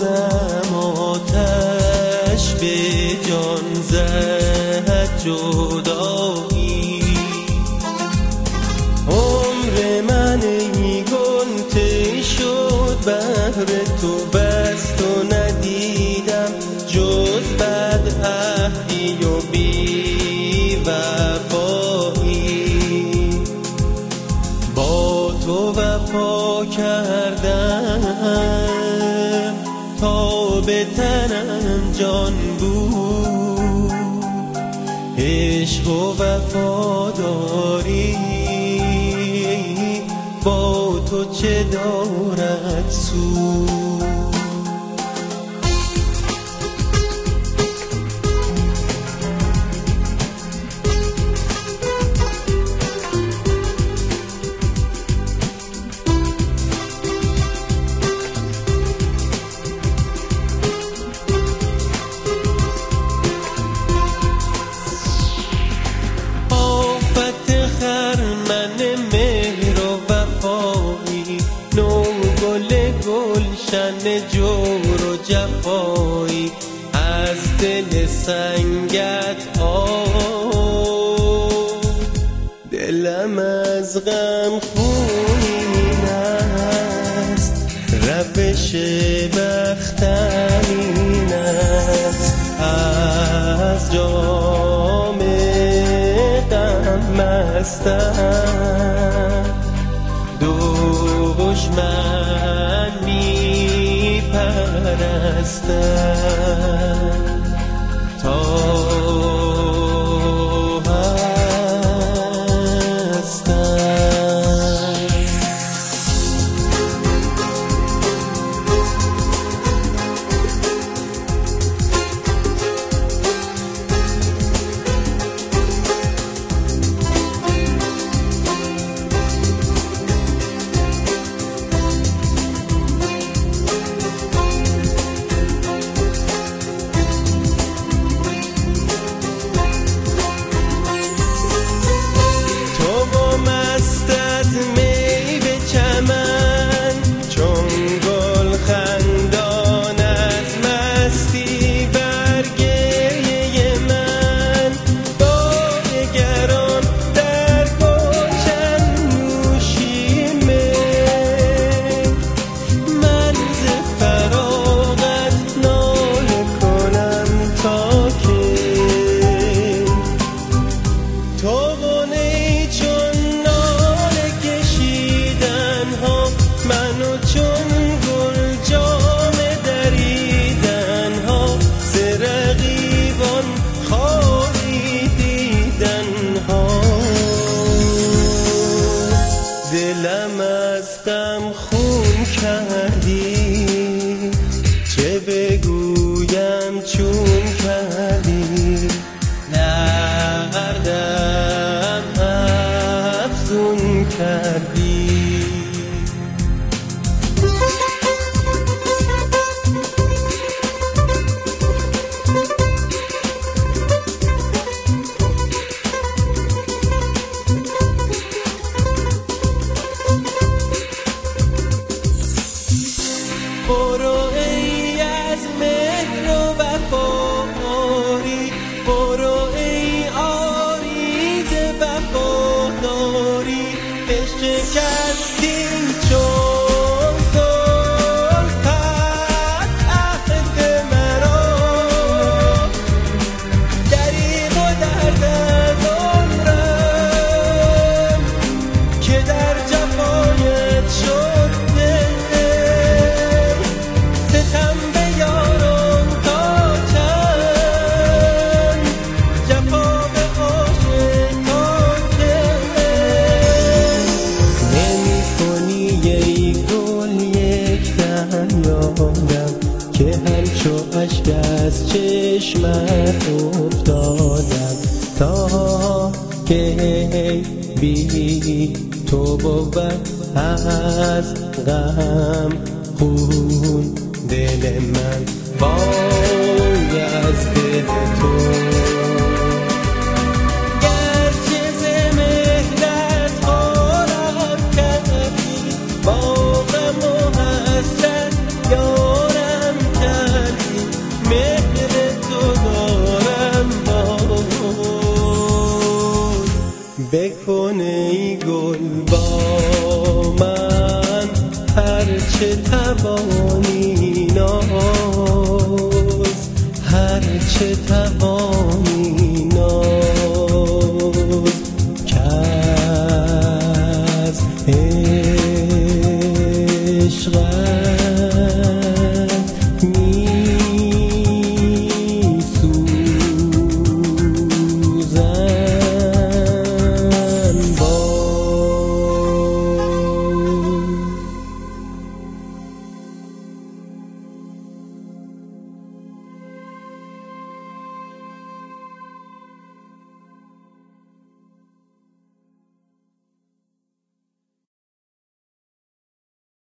بازم آتش به جان زد جدایی. عمر من ای گل طی شد بهر تو، بس تو ندیدم جز بدعهدی و بی وفایی. با تو وفا کردم تا به تنم جان بود، عشق و وفاداری با تو چه دارد سود. گلشن جور و جفایی از دل سنگت دلم از غم خونین است، روش بختم این است، از جام غم مستم دشمن می پرستم تا دلم از غم خون کردی، چه بگویم چون کردی، دردم افزون کردی. برو ای از مهر و وفاداری، برو ای آریز وفاداری، بشکستیم چون زلفت عهد مرا، دریغ و درد از عمرم که در جفایت شد. که همچو اشک از چشمت افتادم تا که بی تو بود از غم خون دل من وای از دل تو. هرچه توانی ناز، هرچه توانی ناز، که از عشق